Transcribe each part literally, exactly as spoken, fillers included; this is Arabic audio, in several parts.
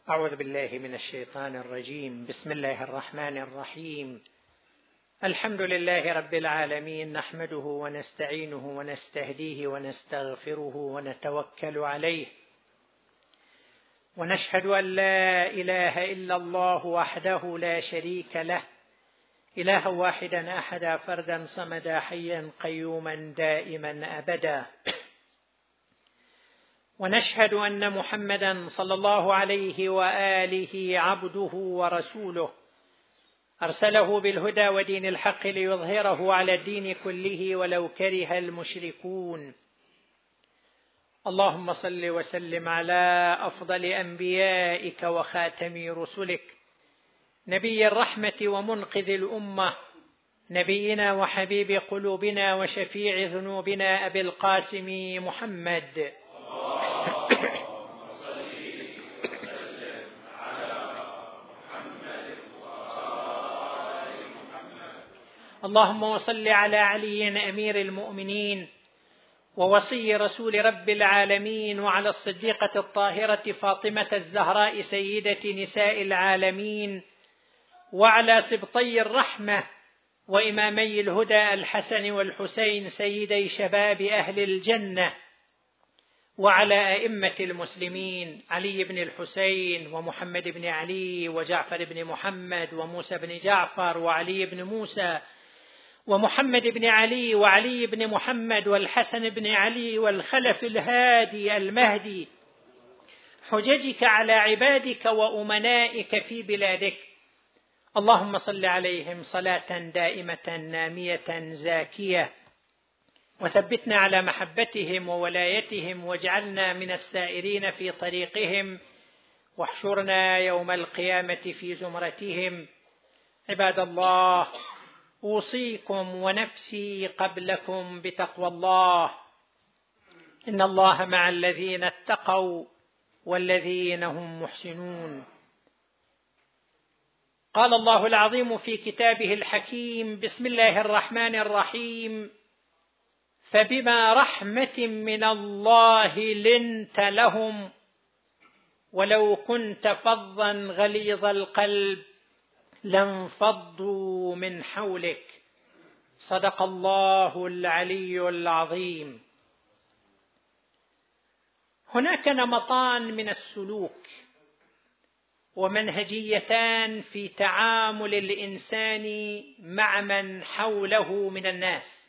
أعوذ بالله من الشيطان الرجيم. بسم الله الرحمن الرحيم. الحمد لله رب العالمين، نحمده ونستعينه ونستهديه ونستغفره ونتوكل عليه، ونشهد أن لا إله إلا الله وحده لا شريك له، إلها واحدا أحدا فردا صمدا حيا قيوما دائما أبدا. ونشهد أن محمدا صلى الله عليه وآله عبده ورسوله، أرسله بالهدى ودين الحق ليظهره على الدين كله ولو كره المشركون. اللهم صل وسلم على أفضل أنبيائك وخاتم رسلك، نبي الرحمة ومنقذ الأمة، نبينا وحبيب قلوبنا وشفيع ذنوبنا أبي القاسم محمد. اللهم وصل على علي أمير المؤمنين ووصي رسول رب العالمين، وعلى الصديقة الطاهرة فاطمة الزهراء سيدة نساء العالمين، وعلى سبطي الرحمة وإمامي الهدى الحسن والحسين سيدي شباب أهل الجنة، وعلى أئمة المسلمين علي بن الحسين ومحمد بن علي وجعفر بن محمد وموسى بن جعفر وعلي بن موسى ومحمد بن علي وعلي بن محمد والحسن بن علي والخلف الهادي المهدي، حججك على عبادك وأمنائك في بلادك. اللهم صل عليهم صلاة دائمة نامية زاكية، وثبتنا على محبتهم وولايتهم، واجعلنا من السائرين في طريقهم، واحشرنا يوم القيامة في زمرتهم. عباد الله، أوصيكم ونفسي قبلكم بتقوى الله، إن الله مع الذين اتقوا والذين هم محسنون. قال الله العظيم في كتابه الحكيم: بسم الله الرحمن الرحيم: فبما رحمة من الله لنت لهم ولو كنت فظا غليظ القلب لانفضوا من حولك. صدق الله العلي العظيم. هناك نمطان من السلوك ومنهجيتان في تعامل الإنسان مع من حوله من الناس.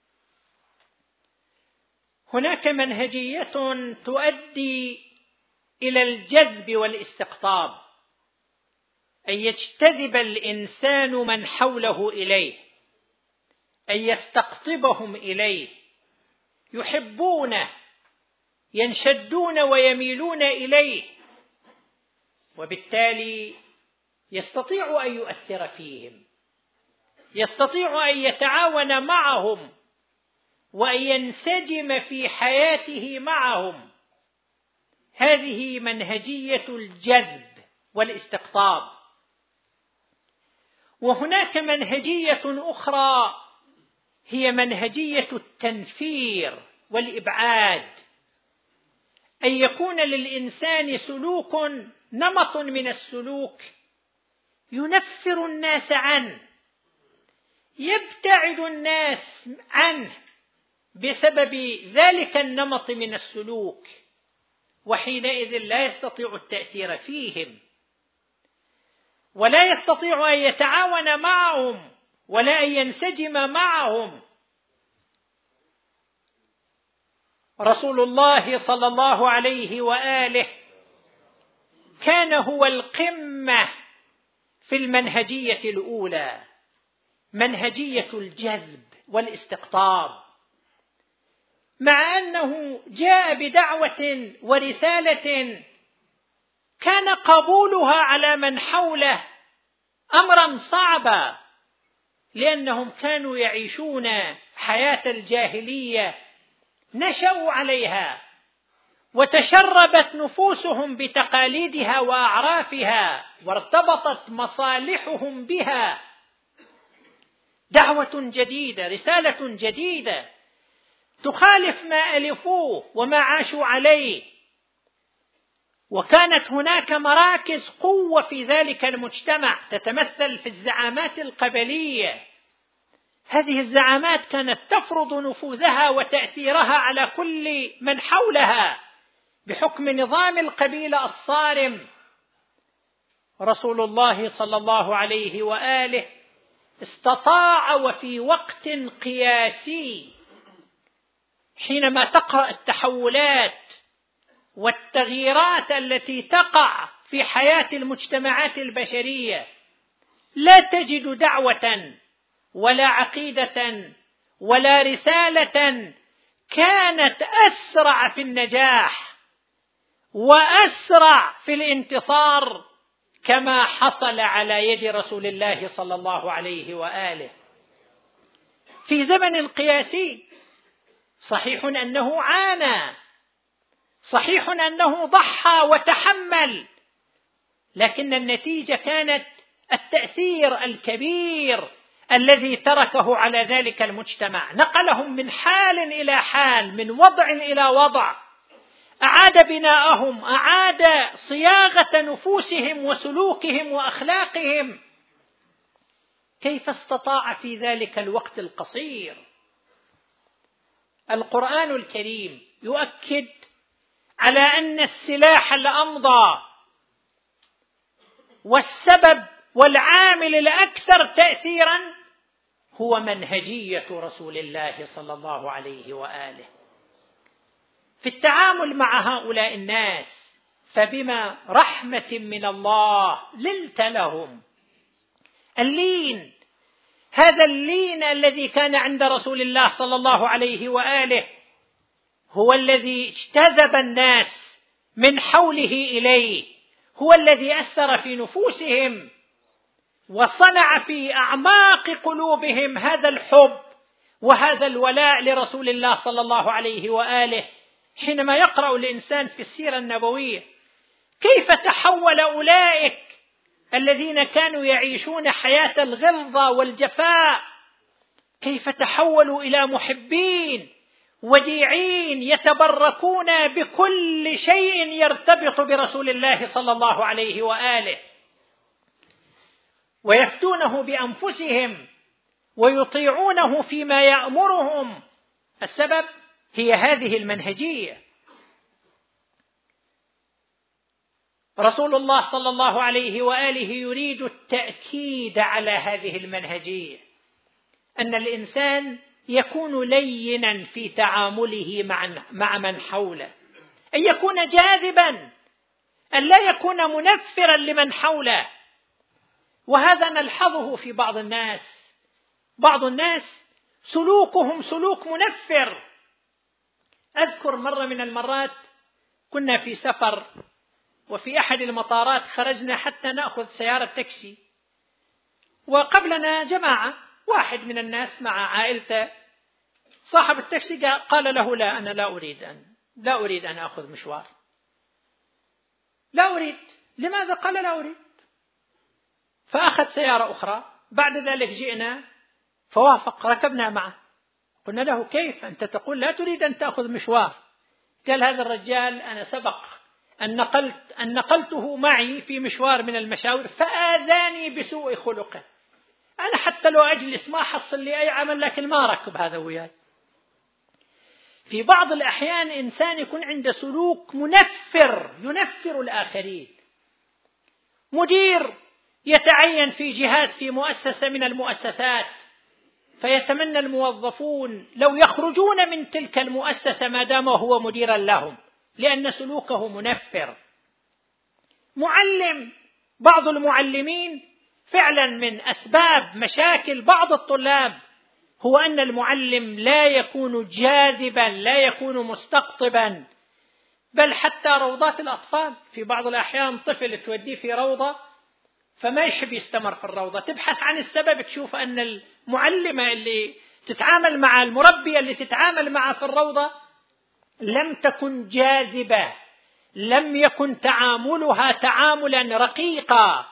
هناك منهجية تؤدي إلى الجذب والاستقطاب، أن يجتذب الإنسان من حوله إليه، أن يستقطبهم إليه، يحبونه، ينشدون ويميلون إليه، وبالتالي يستطيع أن يؤثر فيهم، يستطيع أن يتعاون معهم، وأن ينسجم في حياته معهم. هذه منهجية الجذب والاستقطاب. وهناك منهجية أخرى هي منهجية التنفير والإبعاد، أن يكون للإنسان سلوك، نمط من السلوك ينفر الناس عنه، يبتعد الناس عنه بسبب ذلك النمط من السلوك، وحينئذ لا يستطيع التأثير فيهم، ولا يستطيع أن يتعاون معهم، ولا أن ينسجم معهم. رسول الله صلى الله عليه وآله كان هو القمة في المنهجية الأولى، منهجية الجذب والاستقطاب، مع أنه جاء بدعوة ورسالة كان قبولها على من حوله أمرا صعبا، لأنهم كانوا يعيشون حياة الجاهلية، نشأوا عليها، وتشربت نفوسهم بتقاليدها وأعرافها، وارتبطت مصالحهم بها. دعوة جديدة، رسالة جديدة تخالف ما ألفوه وما عاشوا عليه، وكانت هناك مراكز قوة في ذلك المجتمع تتمثل في الزعامات القبلية. هذه الزعامات كانت تفرض نفوذها وتأثيرها على كل من حولها بحكم نظام القبيلة الصارم. رسول الله صلى الله عليه وآله استطاع وفي وقت قياسي، حينما تقرأ التحولات والتغييرات التي تقع في حياة المجتمعات البشرية، لا تجد دعوة ولا عقيدة ولا رسالة كانت أسرع في النجاح وأسرع في الانتصار كما حصل على يد رسول الله صلى الله عليه وآله في زمن قياسي. صحيح أنه عانى، صحيح أنه ضحى وتحمل، لكن النتيجة كانت التأثير الكبير الذي تركه على ذلك المجتمع. نقلهم من حال إلى حال، من وضع إلى وضع، أعاد بناءهم، أعاد صياغة نفوسهم وسلوكهم وأخلاقهم. كيف استطاع في ذلك الوقت القصير؟ القرآن الكريم يؤكد على أن السلاح الأمضى والسبب والعامل الأكثر تأثيرا هو منهجية رسول الله صلى الله عليه وآله في التعامل مع هؤلاء الناس. فبما رحمة من الله لنت لهم. اللين، هذا اللين الذي كان عند رسول الله صلى الله عليه وآله هو الذي اجتذب الناس من حوله إليه، هو الذي أثر في نفوسهم وصنع في أعماق قلوبهم هذا الحب وهذا الولاء لرسول الله صلى الله عليه وآله. حينما يقرأ الإنسان في السيرة النبوية كيف تحول أولئك الذين كانوا يعيشون حياة الغلظة والجفاء، كيف تحولوا إلى محبين وديعين يتبركون بكل شيء يرتبط برسول الله صلى الله عليه وآله، ويفتونه بأنفسهم ويطيعونه فيما يأمرهم. السبب هي هذه المنهجية. رسول الله صلى الله عليه وآله يريد التأكيد على هذه المنهجية، أن الإنسان يكون لينا في تعامله مع من حوله، أن يكون جاذبا، أن لا يكون منفرا لمن حوله. وهذا نلحظه في بعض الناس. بعض الناس سلوكهم سلوك منفر. أذكر مرة من المرات كنا في سفر وفي أحد المطارات خرجنا حتى نأخذ سيارة تاكسي، وقبلنا جماعة، واحد من الناس مع عائلته. صاحب التاكسي قال له: لا، أنا لا أريد أن لا أريد أن أخذ مشوار، لا أريد. لماذا؟ قال: لا أريد. فأخذ سيارة أخرى. بعد ذلك جئنا فوافق، ركبنا معه. قلنا له: كيف أنت تقول لا تريد أن تأخذ مشوار؟ قال: هذا الرجال أنا سبق أن نقلت أن نقلته معي في مشوار من المشاور فآذاني بسوء خلقه. أنا حتى لو أجلس ما حصل لي أي عمل، لكن ما ركب هذا وياي. في بعض الأحيان إنسان يكون عنده سلوك منفر ينفر الآخرين. مدير يتعين في جهاز في مؤسسة من المؤسسات، فيتمنى الموظفون لو يخرجون من تلك المؤسسة ما دام هو مديرا لهم، لأن سلوكه منفر. معلم، بعض المعلمين فعلا من أسباب مشاكل بعض الطلاب هو أن المعلم لا يكون جاذبا، لا يكون مستقطبا. بل حتى روضات الأطفال في بعض الأحيان طفل توديه في روضة فما يحب يستمر في الروضة، تبحث عن السبب، تشوف أن المعلمة اللي تتعامل مع المربية اللي تتعامل معه في الروضة لم تكن جاذبة، لم يكن تعاملها تعاملا رقيقا.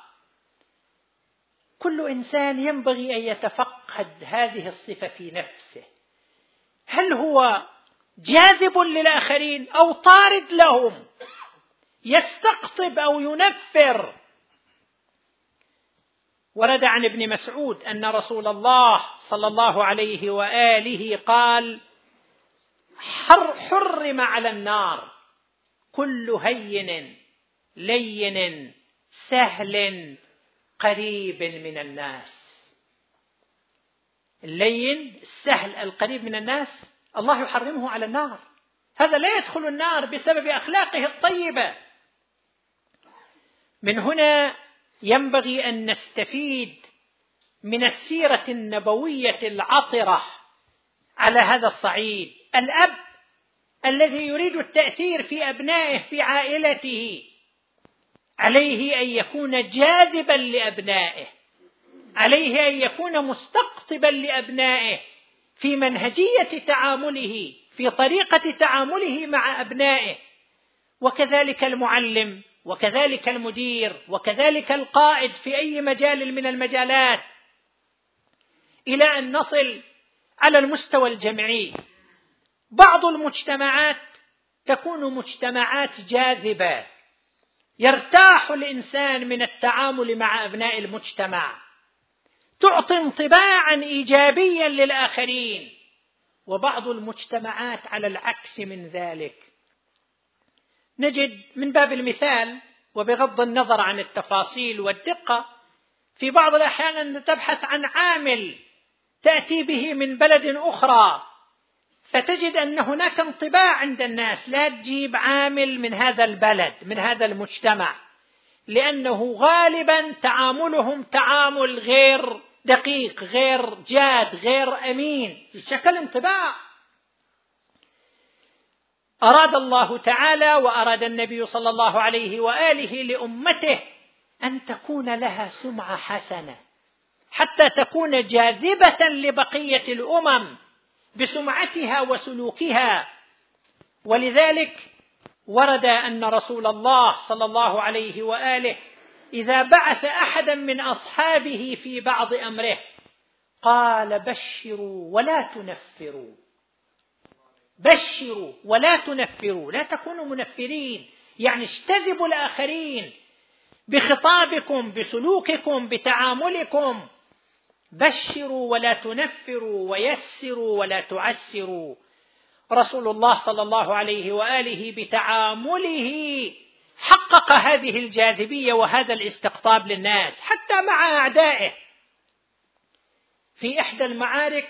كل إنسان ينبغي أن يتفقد هذه الصفة في نفسه. هل هو جاذب للآخرين أو طارد لهم؟ يستقطب أو ينفر. ورد عن ابن مسعود أن رسول الله صلى الله عليه وآله قال: حرم على النار كل هين لين سهل قريب من الناس. اللين السهل القريب من الناس الله يحرمه على النار، هذا لا يدخل النار بسبب أخلاقه الطيبة. من هنا ينبغي أن نستفيد من السيرة النبوية العطرة على هذا الصعيد. الأب الذي يريد التأثير في أبنائه في عائلته عليه أن يكون جاذبا لأبنائه، عليه أن يكون مستقطبا لأبنائه في منهجية تعامله، في طريقة تعامله مع أبنائه. وكذلك المعلم، وكذلك المدير، وكذلك القائد في أي مجال من المجالات، إلى أن نصل على المستوى الجمعي. بعض المجتمعات تكون مجتمعات جاذبة، يرتاح الإنسان من التعامل مع أبناء المجتمع، تعطي انطباعا إيجابيا للآخرين. وبعض المجتمعات على العكس من ذلك. نجد من باب المثال وبغض النظر عن التفاصيل والدقة، في بعض الأحيان أن تبحث عن عامل تأتي به من بلد أخرى، فتجد أن هناك انطباع عند الناس لا تجيب عامل من هذا البلد من هذا المجتمع، لأنه غالبا تعاملهم تعامل غير دقيق، غير جاد، غير أمين، شكل انطباع. أراد الله تعالى وأراد النبي صلى الله عليه وآله لأمته أن تكون لها سمعة حسنة حتى تكون جاذبة لبقية الأمم بسمعتها وسلوكها. ولذلك ورد أن رسول الله صلى الله عليه وآله إذا بعث أحدا من أصحابه في بعض أمره قال: بشروا ولا تنفروا، بشروا ولا تنفروا، لا تكونوا منفرين، يعني اجتذبوا الآخرين بخطابكم، بسلوككم، بتعاملكم. بشروا ولا تنفروا، ويسروا ولا تعسروا. رسول الله صلى الله عليه وآله بتعامله حقق هذه الجاذبية وهذا الاستقطاب للناس حتى مع أعدائه. في إحدى المعارك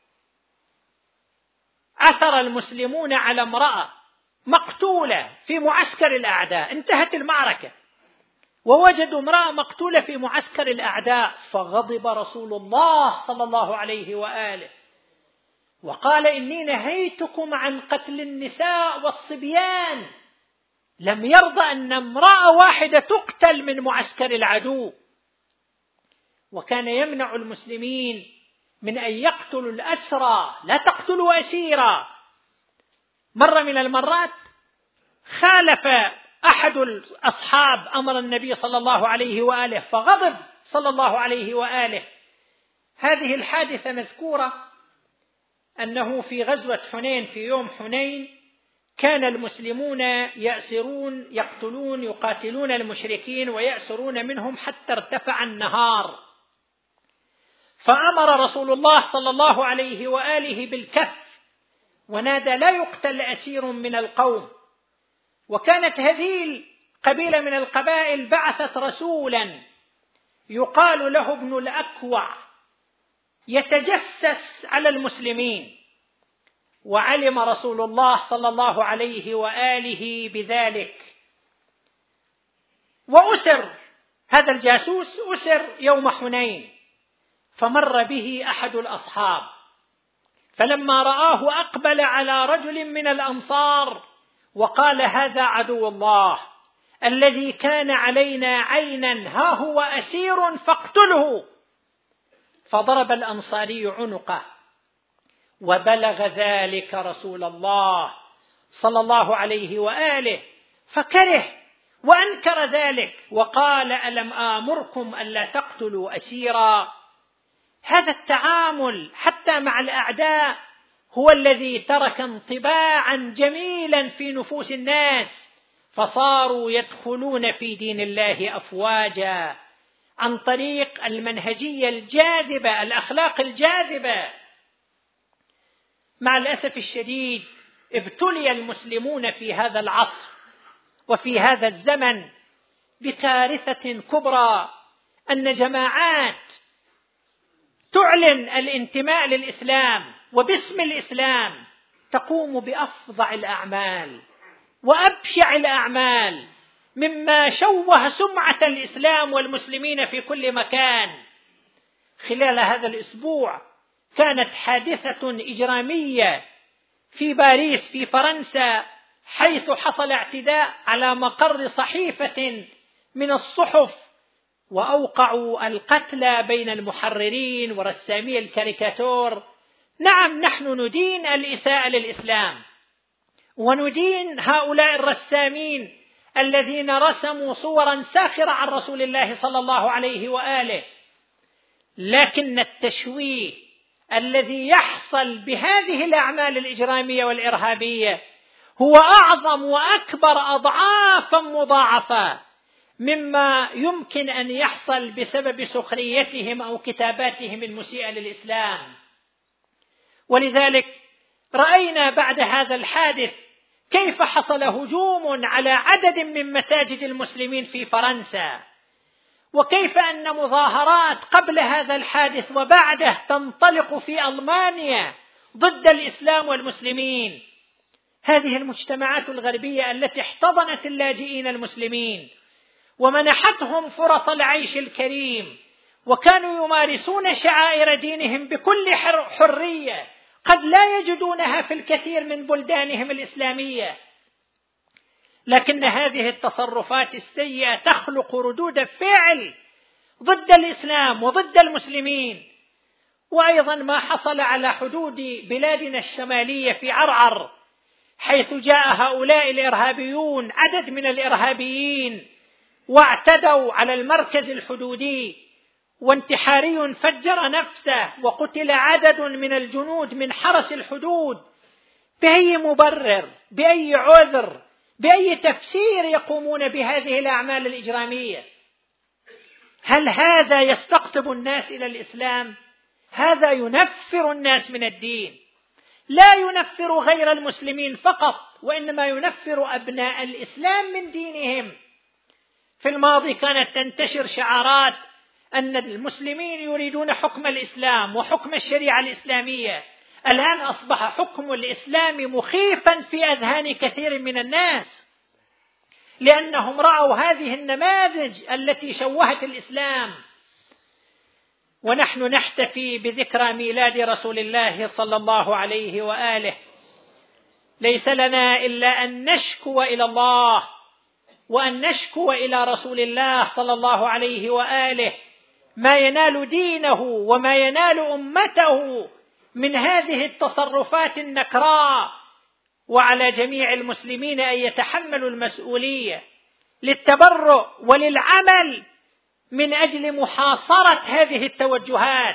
عثر المسلمون على امرأة مقتولة في معسكر الأعداء، انتهت المعركة ووجدوا امرأة مقتولة في معسكر الأعداء، فغضب رسول الله صلى الله عليه وآله وقال: إني نهيتكم عن قتل النساء والصبيان. لم يرضى أن امرأة واحدة تقتل من معسكر العدو، وكان يمنع المسلمين من أن يقتلوا الأسرى، لا تقتلوا أسيرا. مرة من المرات خالف أحد الأصحاب أمر النبي صلى الله عليه وآله فغضب صلى الله عليه وآله. هذه الحادثة مذكورة أنه في غزوة حنين، في يوم حنين، كان المسلمون يأسرون يقتلون يقاتلون المشركين ويأسرون منهم حتى ارتفع النهار، فأمر رسول الله صلى الله عليه وآله بالكف ونادى: لا يقتل أسير من القوم. وكانت هذه القبيلة من القبائل بعثت رسولا يقال له ابن الأكوع يتجسس على المسلمين، وعلم رسول الله صلى الله عليه وآله بذلك، وأسر هذا الجاسوس، أسر يوم حنين. فمر به أحد الأصحاب، فلما رآه أقبل على رجل من الأنصار وقال: هذا عدو الله الذي كان علينا عينا، ها هو أسير فاقتله. فضرب الأنصاري عنقه، وبلغ ذلك رسول الله صلى الله عليه وآله فكره وأنكر ذلك وقال: ألم آمركم ألا تقتلوا أسيرا؟ هذا التعامل حتى مع الأعداء هو الذي ترك انطباعا جميلا في نفوس الناس، فصاروا يدخلون في دين الله أفواجا عن طريق المنهجية الجاذبة، الأخلاق الجاذبة. مع الأسف الشديد ابتلي المسلمون في هذا العصر وفي هذا الزمن بكارثة كبرى، أن جماعات تعلن الانتماء للإسلام وباسم الإسلام تقوم بأفظع الأعمال وأبشع الأعمال، مما شوه سمعة الإسلام والمسلمين في كل مكان. خلال هذا الأسبوع كانت حادثة إجرامية في باريس في فرنسا، حيث حصل اعتداء على مقر صحيفة من الصحف، وأوقعوا القتلى بين المحررين ورسامي الكاريكاتور. نعم، نحن ندين الإساءة للإسلام، وندين هؤلاء الرسامين الذين رسموا صورا ساخرة عن رسول الله صلى الله عليه وآله، لكن التشويه الذي يحصل بهذه الأعمال الإجرامية والإرهابية هو أعظم وأكبر أضعافا مضاعفة مما يمكن أن يحصل بسبب سخريتهم أو كتاباتهم المسيئة للإسلام. ولذلك رأينا بعد هذا الحادث كيف حصل هجوم على عدد من مساجد المسلمين في فرنسا، وكيف أن مظاهرات قبل هذا الحادث وبعده تنطلق في ألمانيا ضد الإسلام والمسلمين. هذه المجتمعات الغربية التي احتضنت اللاجئين المسلمين ومنحتهم فرص العيش الكريم، وكانوا يمارسون شعائر دينهم بكل حرية قد لا يجدونها في الكثير من بلدانهم الإسلامية، لكن هذه التصرفات السيئة تخلق ردود فعل ضد الإسلام وضد المسلمين. وأيضا ما حصل على حدود بلادنا الشمالية في عرعر، حيث جاء هؤلاء الإرهابيون عدد من الإرهابيين واعتدوا على المركز الحدودي، وانتحاري فجر نفسه وقتل عدد من الجنود من حرس الحدود. بأي مبرر، بأي عذر، بأي تفسير يقومون بهذه الأعمال الإجرامية؟ هل هذا يستقطب الناس إلى الإسلام؟ هذا ينفر الناس من الدين، لا ينفر غير المسلمين فقط، وإنما ينفر أبناء الإسلام من دينهم. في الماضي كانت تنتشر شعارات أن المسلمين يريدون حكم الإسلام وحكم الشريعة الإسلامية. الآن أصبح حكم الإسلام مخيفا في أذهان كثير من الناس، لأنهم رأوا هذه النماذج التي شوهت الإسلام. ونحن نحتفي بذكرى ميلاد رسول الله صلى الله عليه وآله، ليس لنا إلا أن نشكو إلى الله وأن نشكو إلى رسول الله صلى الله عليه وآله ما ينال دينه وما ينال أمته من هذه التصرفات النكراء، وعلى جميع المسلمين أن يتحملوا المسؤولية للتبرؤ وللعمل من أجل محاصرة هذه التوجهات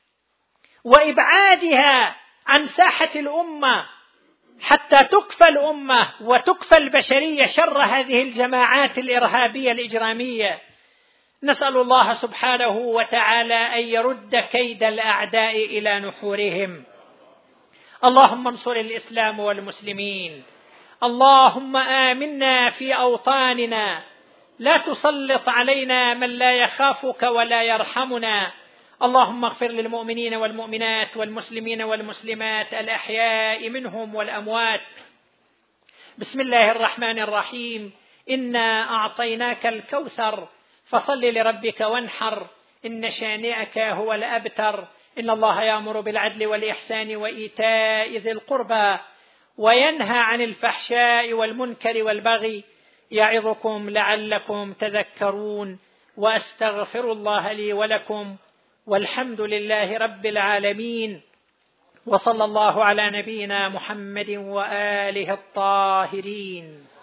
وإبعادها عن ساحة الأمة، حتى تكفى الأمة وتكفى البشرية شر هذه الجماعات الإرهابية الإجرامية. نسأل الله سبحانه وتعالى أن يرد كيد الأعداء إلى نحورهم. اللهم انصر الإسلام والمسلمين، اللهم آمنا في أوطاننا، لا تسلط علينا من لا يخافك ولا يرحمنا. اللهم اغفر للمؤمنين والمؤمنات والمسلمين والمسلمات الأحياء منهم والأموات. بسم الله الرحمن الرحيم. إنا أعطيناك الكوثر فصل لربك وانحر، إن شانئك هو الأبتر. إن الله يأمر بالعدل والإحسان وإيتاء ذي القربى وينهى عن الفحشاء والمنكر والبغي، يعظكم لعلكم تذكرون. وأستغفر الله لي ولكم، والحمد لله رب العالمين، وصلى الله على نبينا محمد وآله الطاهرين.